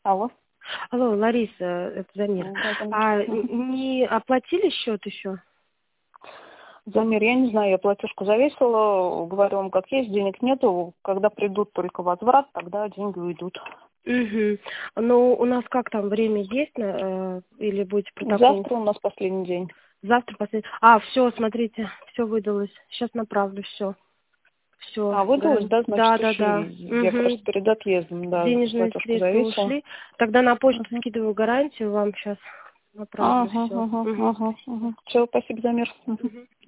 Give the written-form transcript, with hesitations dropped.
Алло. Алло, Лариса, это Замир. Да, Не оплатили счет еще? Замир, я не знаю, я платежку завесила, говорю вам, как есть, денег нету, когда придут только возврат, тогда деньги уйдут. Угу. Ну, у нас как там, время есть или будете протокол? Завтра у нас последний день. Завтра последний. Все, смотрите, все выдалось. Сейчас направлю все. Все. Выдалось, да, значит, Да. ушли. Я просто перед отъездом, да, Денежные платежку средства завесила. ушли. Тогда на почту скидываю гарантию, вам сейчас направлю все. Все, спасибо, Замир.